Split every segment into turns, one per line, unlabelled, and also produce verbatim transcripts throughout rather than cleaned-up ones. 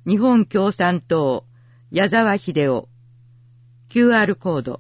日本共産党矢沢秀夫 キューアール コード。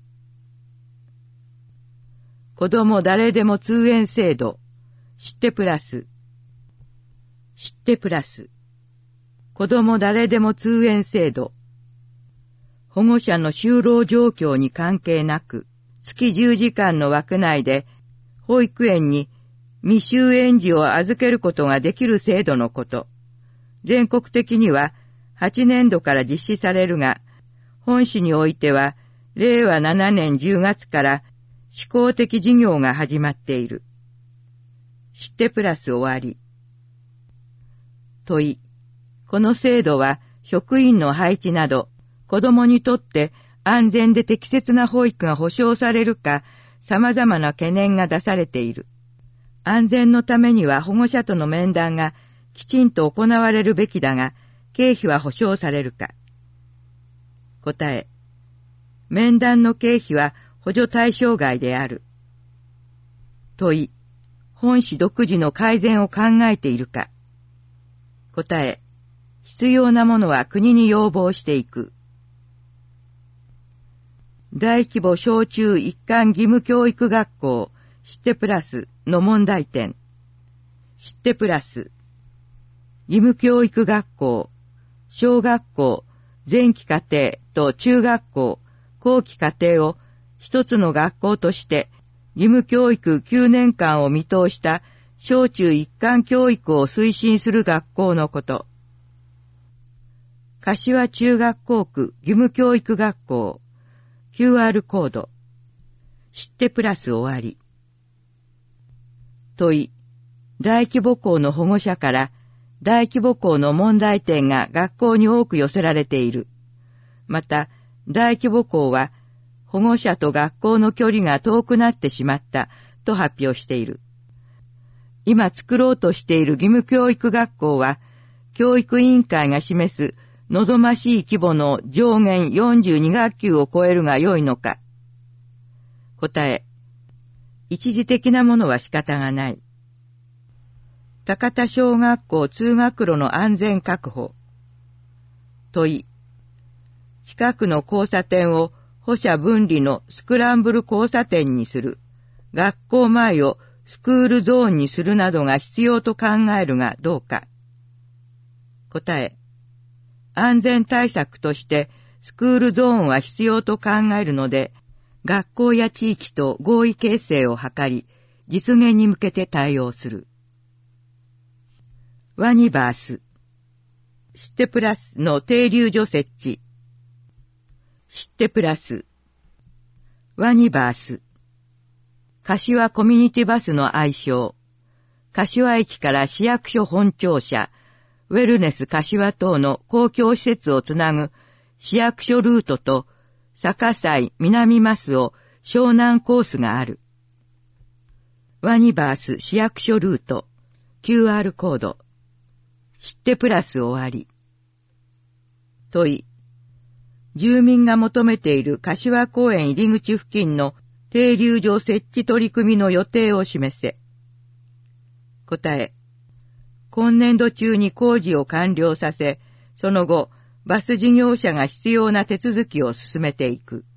子ども誰でも通園制度知ってプラス知ってプラス子ども誰でも通園制度。保護者の就労状況に関係なく月じゅうじかんの枠内で保育園に未就園児を預けることができる制度のこと。全国的にははちねんどから実施されるが、本市においてはれいわななねんじゅうがつから試行的事業が始まっている。知ってプラス終わり。問い。この制度は職員の配置など、子供にとって安全で適切な保育が保障されるか、様々な懸念が出されている。安全のためには保護者との面談がきちんと行われるべきだが、経費は保証されるか。答え。面談の経費は補助対象外である。問い。本市独自の改善を考えているか。答え。必要なものは国に要望していく。大規模小中一貫義務教育学校知ってプラスの問題点。知ってプラス。義務教育学校、小学校、前期課程と中学校、後期課程を一つの学校として義務教育きゅうねんかんを見通した小中一貫教育を推進する学校のこと。柏中学校区義務教育学校 キューアール コード知ってプラス終わり。問い。大規模校の保護者から大規模校の問題点が学校に多く寄せられている。また、大規模校は保護者と学校の距離が遠くなってしまったと発表している。今作ろうとしている義務教育学校は、教育委員会が示す望ましい規模の上限よんじゅうにがっきゅうを超えるが良いのか。答え。一時的なものは仕方がない。高田小学校通学路の安全確保。問い。近くの交差点を歩車分離のスクランブル交差点にする。学校前をスクールゾーンにするなどが必要と考えるがどうか。答え。安全対策としてスクールゾーンは必要と考えるので、学校や地域と合意形成を図り、実現に向けて対応する。ワニバース。知ってプラスの停留所設置。知ってプラス。ワニバース。柏コミュニティバスの愛称。柏駅から市役所本庁舎、ウェルネス柏等の公共施設をつなぐ市役所ルートと坂西南増尾湘南コースがある。ワニバース市役所ルート キューアール コード知ってプラス終わり。問い。住民が求めている柏公園入り口付近の停留所設置取り組みの予定を示せ。答え。今年度中に工事を完了させ、その後、バス事業者が必要な手続きを進めていく。